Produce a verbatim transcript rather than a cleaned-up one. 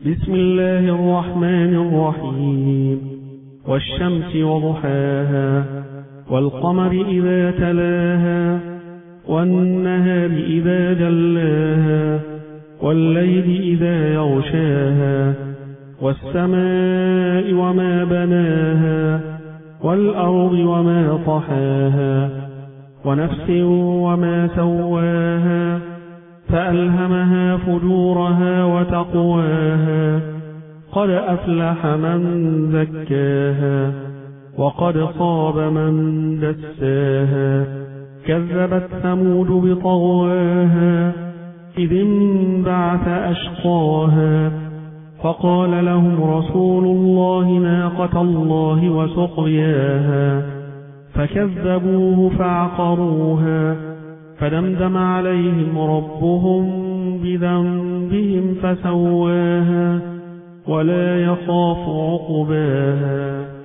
بسم الله الرحمن الرحيم والشمس وضحاها والقمر إذا تلاها والنهار إذا جلاها والليل إذا يغشاها والسماء وما بناها والأرض وما طحاها ونفس وما سواها فألهمها فجورها وتقواها قد أفلح من زكاها وقد خاب من دساها كذبت ثمود بطغواها إذ انبعث أشقاها فقال لهم رسول الله ناقة الله وسقياها فكذبوه فعقروها فدمدم عليهم ربهم بذنبهم فسواها ولا يخاف عقباها.